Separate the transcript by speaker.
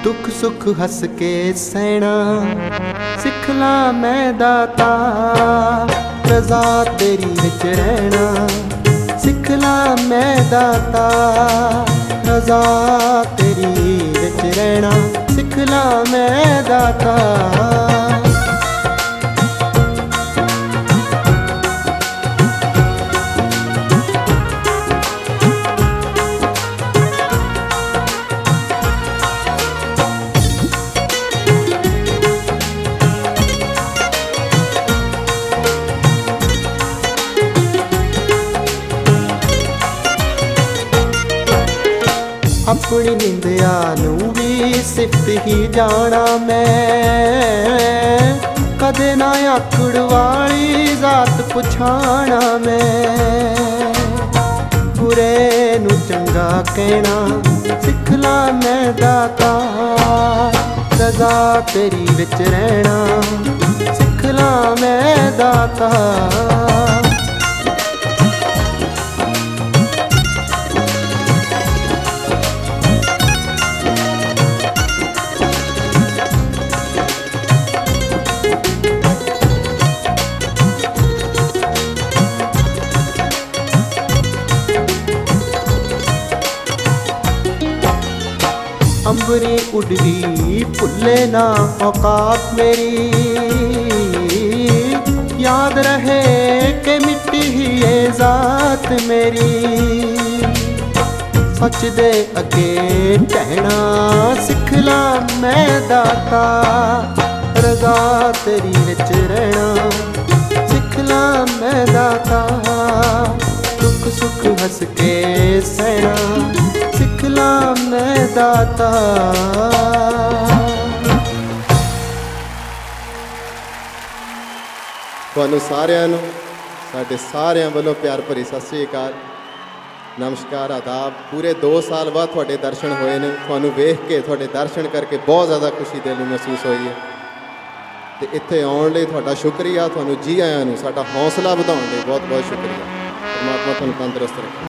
Speaker 1: दुख सुख हस के सहना सिख ला मैं दाता। रज़ा तेरी विच रहना सिख ला मैं दाता। रज़ा तेरी विच रहना सिख ला मैं दाता। अपनी निंदिया नूं भी सिफत ही जाना मैं। कदे ना आकड़ वाली जात पुछाना मैं। बुरे नूं चंगा कहना सिख ला मैं दाता। रज़ा तेरी विच रहना सिख ला मैं दाता। अंबरी उड़वी भुले ना औकात मेरी। याद रहे कि मिट्टी ही ये जात मेरी। सच दे अगे टहना सिख ला मैं दाता। रज़ा तेरी विच रहना सिख ला मैं दाता। दुख सुख हस के सहना सिख ला मैं दाता।
Speaker 2: ਤੁਹਾਨੂੰ ਸਾਰਿਆਂ ਨੂੰ ਸਾਡੇ ਸਾਰਿਆਂ ਵੱਲੋਂ ਪਿਆਰ ਭਰੀ ਸਤਿ ਸ੍ਰੀ ਅਕਾਲ, ਨਮਸਕਾਰ, ਆਦਾਬ। ਪੂਰੇ 2 ਸਾਲ ਬਾਅਦ ਤੁਹਾਡੇ ਦਰਸ਼ਨ ਹੋਏ ਨੇ। ਤੁਹਾਨੂੰ ਵੇਖ ਕੇ, ਤੁਹਾਡੇ ਦਰਸ਼ਨ ਕਰਕੇ ਬਹੁਤ ਜ਼ਿਆਦਾ ਖੁਸ਼ੀ ਦਿਲ ਨੂੰ ਮਹਿਸੂਸ ਹੋਈ ਹੈ ਅਤੇ ਇੱਥੇ ਆਉਣ ਲਈ ਤੁਹਾਡਾ ਸ਼ੁਕਰੀਆ। ਤੁਹਾਨੂੰ ਜੀ ਆਇਆਂ ਨੂੰ ਸਾਡਾ ਹੌਸਲਾ ਵਧਾਉਣ ਲਈ ਬਹੁਤ ਬਹੁਤ ਸ਼ੁਕਰੀਆ। ਪਰਮਾਤਮਾ ਤੁਹਾਨੂੰ ਤੰਦਰੁਸਤ ਰੱਖੇ।